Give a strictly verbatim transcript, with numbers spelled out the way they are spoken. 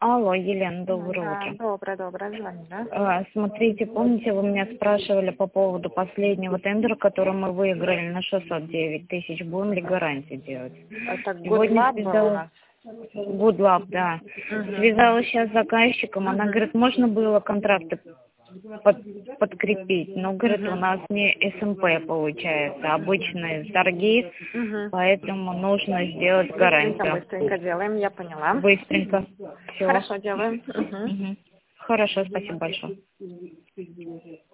Алло, Елена, доброе Да, утро. доброе, доброе, звони, да? А, Смотрите, помните, вы меня спрашивали по поводу последнего тендера, который мы выиграли на шестьсот девять тысяч, будем ли гарантии делать? Это Good Сегодня Lab был у связалась... нас. Good Lab, да. Мгм. Связалась сейчас с заказчиком, она Мгм. говорит, можно было контракты под- подкрепить, но, говорит, у Мгм. нас не эс эм пэ получается, обычные торги, Мгм. поэтому нужно сделать Быстренько, гарантию. быстренько делаем, я поняла. Быстренько. Все. Хорошо делаем. Мгм. Хорошо, спасибо большое.